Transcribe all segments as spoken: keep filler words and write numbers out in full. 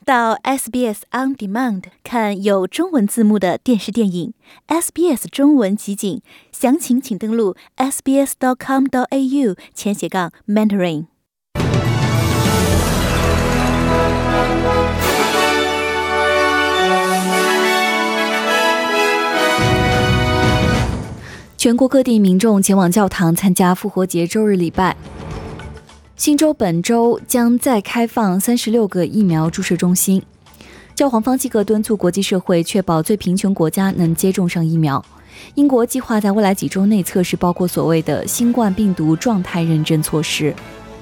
到 S B S On Demand 看有中文字幕的电视电影 S B S 中文集锦，详情请登录 s b s dot com dot a u 前斜杠 mentoring。全国各地民众前往教堂参加复活节周日礼拜。新州本周将再开放三十六个疫苗注射中心。教皇方济各敦促国际社会确保最贫穷国家能接种上疫苗。英国计划在未来几周内测试包括所谓的新冠病毒状态认证措施。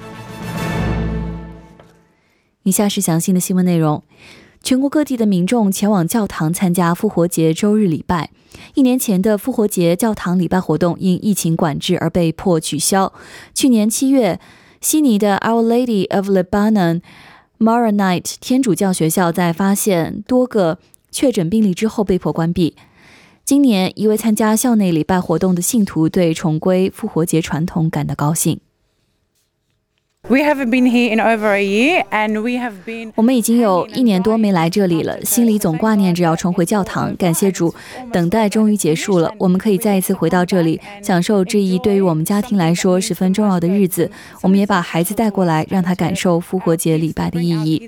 以下是详细的新闻内容。全国各地的民众前往教堂参加复活节周日礼拜。一年前的复活节教堂礼拜活动因疫情管制而被迫取消。去年七月，悉尼的 Our Lady of Lebanon Maronite 天主教学校在发现多个确诊病例之后被迫关闭。今年，一位参加校内礼拜活动的信徒对重归复活节传统感到高兴。 We haven't been here in over a year, and we have been. 我们已经有一年多没来这里了，心里总挂念着要重回教堂。感谢主，等待终于结束了，我们可以再一次回到这里，享受这一对于我们家庭来说十分重要的日子。我们也把孩子带过来，让他感受复活节礼拜的意义。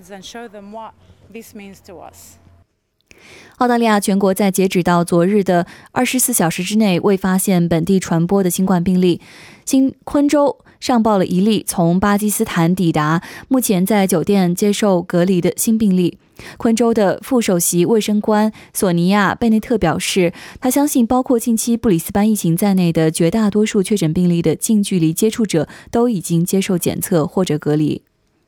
澳大利亚全国在截止到昨日的二十四小时之内未发现本地传播的新冠病例。新昆州上报了一例从巴基斯坦抵达，目前在酒店接受隔离的新病例。昆州的副首席卫生官索尼娅·贝内特表示，他相信包括近期布里斯班疫情在内的绝大多数确诊病例的近距离接触者都已经接受检测或者隔离。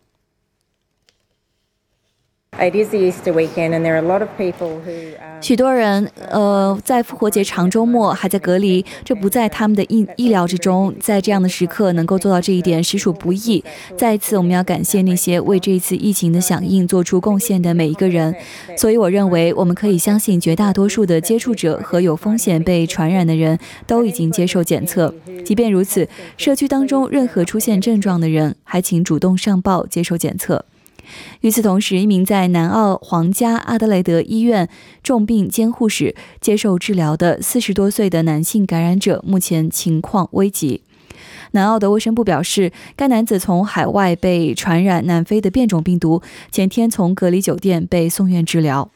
许多人呃，在复活节长周末还在隔离，这不在他们的意意料之中。在这样的时刻能够做到这一点实属不易。再一次，我们要感谢那些为这一次疫情的响应做出贡献的每一个人。所以我认为我们可以相信绝大多数的接触者和有风险被传染的人都已经接受检测。即便如此，社区当中任何出现症状的人还请主动上报接受检测。与此同时，一名在南澳皇家阿德雷德医院重病监护室接受治疗的四十多岁的男性感染者目前情况危急。南澳的卫生部表示，该男子从海外被传染南非的变种病毒，前天从隔离酒店被送院治疗。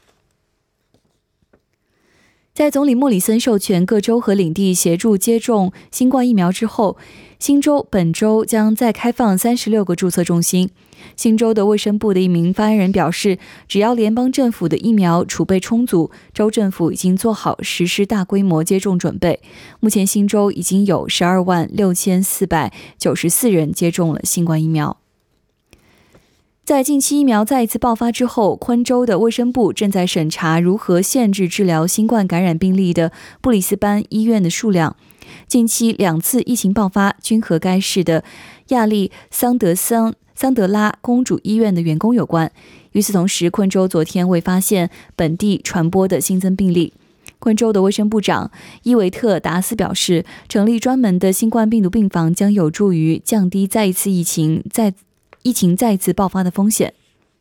在总理莫里森授权各州和领地协助接种新冠疫苗之后，新州本周将再开放三十六个注册中心。新州的卫生部的一名发言人表示，只要联邦政府的疫苗储备充足，州政府已经做好实施大规模接种准备。目前新州已经有十二万六千四百九十四人接种了新冠疫苗。在近期疫苗再一次爆发之后，昆州的卫生部正在审查如何限制治疗新冠感染病例的布里斯班医院的数量。近期两次疫情爆发均和该市的亚利桑德桑桑德拉公主医院的员工有关。与此同时，昆州昨天未发现本地传播的新增病例。昆州的卫生部长伊维特达斯表示，成立专门的新冠病毒病房将有助于降低再一次疫情再疫情再次爆发的风险。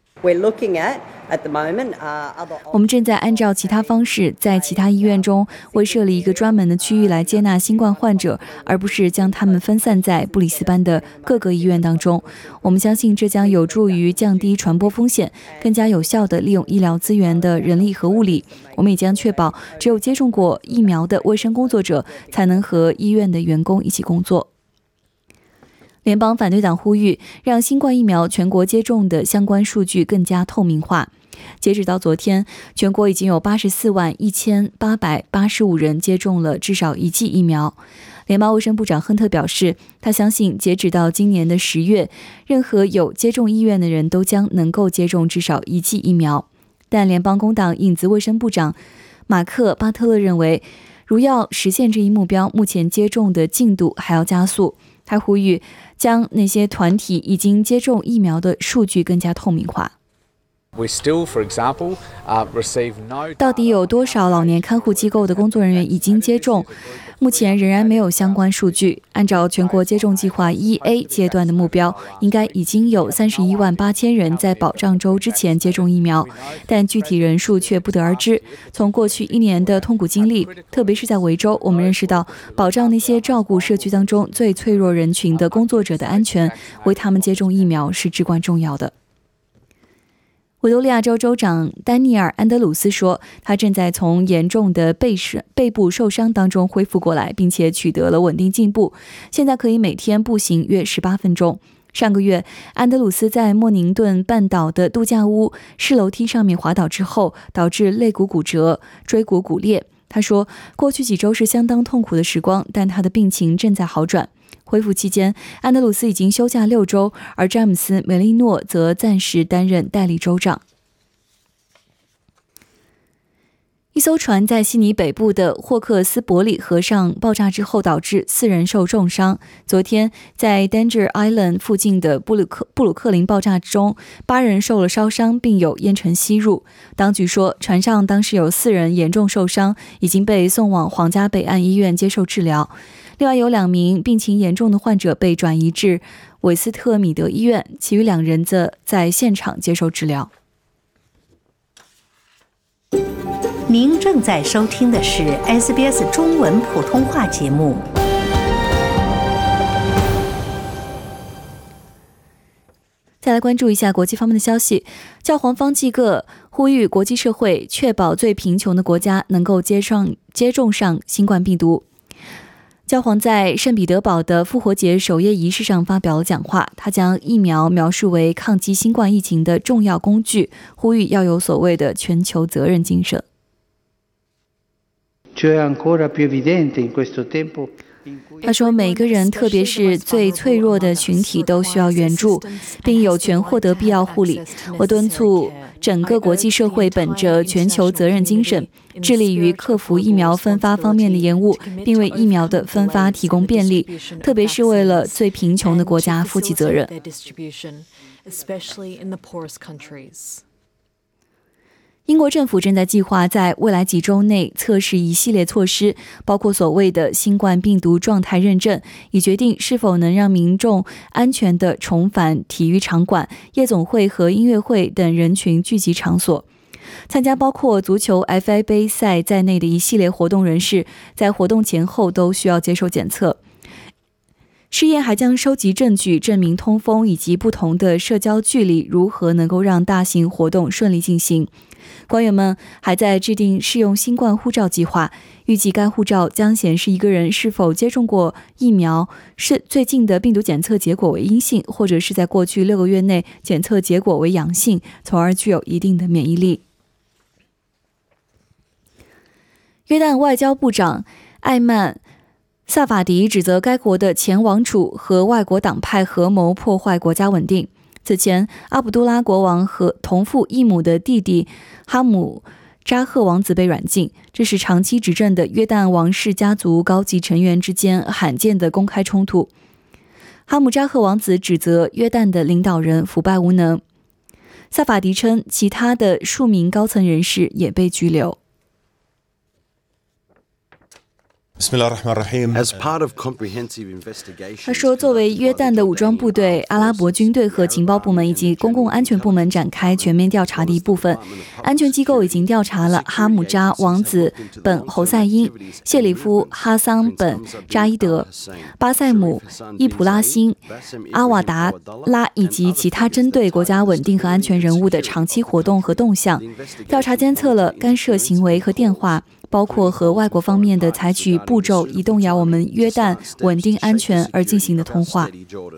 我们正在按照其他方式，在其他医院中为设立一个专门的区域来接纳新冠患者，而不是将他们分散在布里斯班的各个医院当中。我们相信这将有助于降低传播风险，更加有效地利用医疗资源的人力和物力。我们也将确保只有接种过疫苗的卫生工作者才能和医院的员工一起工作。联邦反对党呼吁让新冠疫苗全国接种的相关数据更加透明化。截止到昨天，全国已经有八十四万一千八百八十五人接种了至少一剂疫苗。联邦卫生部长亨特表示，他相信截止到今年的十月，任何有接种意愿的人都将能够接种至少一剂疫苗。但联邦工党影子卫生部长马克·巴特勒认为，如要实现这一目标，目前接种的进度还要加速。他呼吁将那些团体已经接种疫苗的数据更加透明化。 到底有多少老年看护机构的工作人员已经接种？目前仍然没有相关数据。按照全国接种计划一 A 阶段的目标，应该已经有三十一万八千人在保障周之前接种疫苗，但具体人数却不得而知。从过去一年的痛苦经历，特别是在维州，我们认识到保障那些照顾社区当中最脆弱人群的工作者的安全，为他们接种疫苗是至关重要的。维多利亚州州长丹尼尔·安德鲁斯说，他正在从严重的 背, 背部受伤当中恢复过来，并且取得了稳定进步，现在可以每天步行约十八分钟。上个月，安德鲁斯在莫宁顿半岛的度假屋室楼梯上面滑倒之后，导致肋骨骨折、椎骨骨裂。他说，过去几周是相当痛苦的时光，但他的病情正在好转。恢复期间，安德鲁斯已经休假六周，而詹姆斯·梅利诺则暂时担任代理州长。一艘船在悉尼北部的霍克斯伯里河上爆炸之后，导致四人受重伤。昨天，在 Danger Island 附近的布鲁克布鲁克林爆炸中，八人受了烧伤，并有烟尘吸入。当局说，船上当时有四人严重受伤，已经被送往皇家北岸医院接受治疗。另外有两名病情严重的患者被转移至韦斯特米德医院，其余两人则在现场接受治疗。 您正在收听的是 S B S 中文普通话节目。 再来关注一下国际方面的消息，教皇方济各呼吁国际社会确保最贫穷的国家能够接上接种上新冠病毒。教皇在圣彼得堡的复活节守夜仪式上发表了讲话，他将疫苗描述为抗击新冠疫情的重要工具，呼吁要有所谓的全球责任精神。他说，每个人，特别是最脆弱的群体，都需要援助，并有权获得必要护理。我敦促整个国际社会本着全球责任精神，致力于克服疫苗分发方面的延误，并为疫苗的分发提供便利，特别是为了最贫穷的国家负起责任。英国政府正在计划在未来几周内测试一系列措施，包括所谓的新冠病毒状态认证，以决定是否能让民众安全地重返体育场馆、夜总会和音乐会等人群聚集场所。参加包括足球 F A 杯赛在内的一系列活动人士，在活动前后都需要接受检测。试验还将收集证据，证明通风以及不同的社交距离如何能够让大型活动顺利进行。官员们还在制定试用新冠护照计划，预计该护照将显示一个人是否接种过疫苗，是最近的病毒检测结果为阴性，或者是在过去六个月内检测结果为阳性，从而具有一定的免疫力。约旦外交部长艾曼萨法迪指责该国的前王储和外国党派合谋破坏国家稳定。此前，阿卜杜拉国王和同父异母的弟弟哈姆扎赫王子被软禁，这是长期执政的约旦王室家族高级成员之间罕见的公开冲突。哈姆扎赫王子指责约旦的领导人腐败无能。萨法迪称，其他的数名高层人士也被拘留。他说，作为约旦的武装部队、阿拉伯军队和情报部门以及公共安全部门展开全面调查的一部分，安全机构已经调查了哈姆扎王子本侯赛因、谢里夫哈桑本扎伊德、巴塞姆伊普拉辛、阿瓦达拉以及其他针对国家稳定和安全人物的长期活动和动向。调查监测了干涉行为和电话，包括和外国方面的采取步骤以动摇我们约旦稳定安全而进行的通话。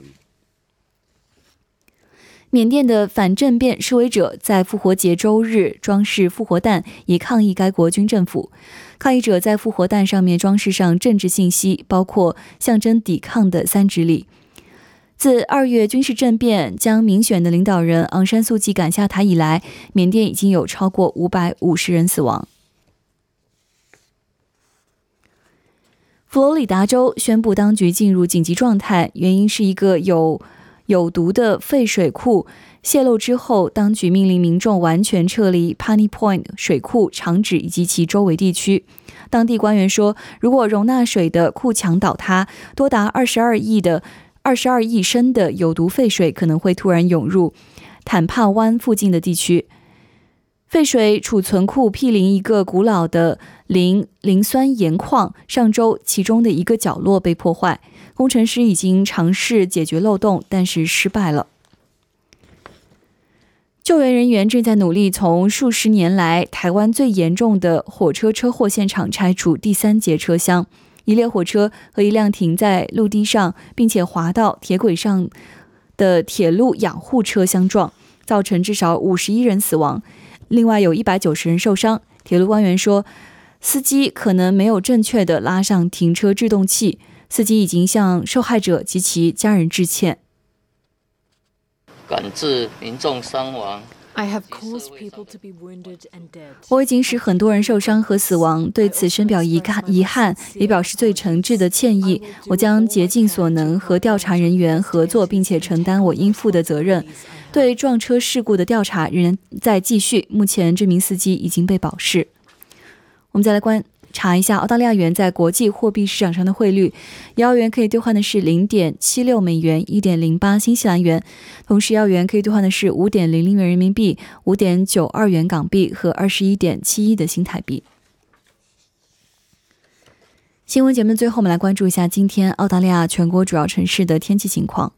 缅甸的反政变示威者在复活节周日装饰复活弹，以抗议该国军政府。抗议者在复活弹上面装饰上政治信息，包括象征抵抗的三指礼。自二月军事政变将民选的领导人昂山素季赶下台以来，缅甸已经有超过五百五十人死亡。佛罗里达州宣布当局进入紧急状态，原因是一个有有毒的废水库泄漏之后，当局命令民众完全撤离 Pony Point 水库厂址以及其周围地区。当地官员说，如果容纳水的库墙倒塌，多达二十二亿的二十二亿升的有毒废水可能会突然涌入坦帕湾附近的地区。废水储存库毗邻一个古老的磷磷酸盐矿，上周其中的一个角落被破坏，工程师已经尝试解决漏洞，但是失败了。救援人员正在努力从数十年来台湾最严重的火车车祸现场拆除第三节车厢。一列火车和一辆停在陆地上并且滑到铁轨上的铁路养护车相撞，造成至少五十一人死亡，另外有一百九十人受伤。铁路官员说，司机可能没有正确地拉上停车制动器，司机已经向受害者及其家人致歉。 感致民众伤亡。 我已经使很多人受伤和死亡，对此深表遗憾，也表示最诚挚的歉意。我将竭尽所能和调查人员合作，并且承担我应负的责任。对撞车事故的调查仍然在继续，目前这名司机已经被保释。我们再来观查一下澳大利亚元在国际货币市场上的汇率，一澳元可以兑换的是 零点七六美元， 一点零八新西兰元，同时一澳元可以兑换的是 五点零零元人民币， 五点九二元港币和 二十一点七一的新台币。新闻节目的最后，我们来关注一下今天澳大利亚全国主要城市的天气情况。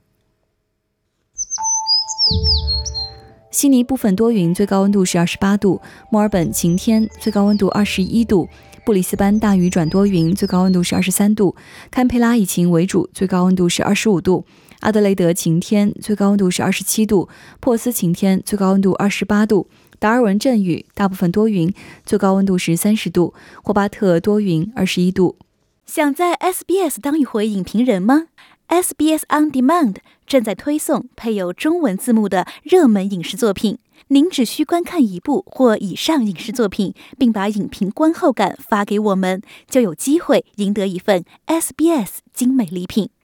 悉尼部分多云，最高温度是二十八度；墨尔本晴天，最高温度二十一度；布里斯班大雨转多云，最高温度是二十三度；堪培拉以晴为主，最高温度是二十五度；阿德雷德晴天，最高温度是二十七度；珀斯晴天，最高温度二十八度；达尔文阵雨，大部分多云，最高温度是三十度；霍巴特多云，二十一度。 想在 S B S 当一回影评人吗？ S B S On Demand 正在推送配有中文字幕的热门影视作品，您只需观看一部或以上影视作品，并把影评观后感发给我们，就有机会赢得一份 S B S 精美礼品。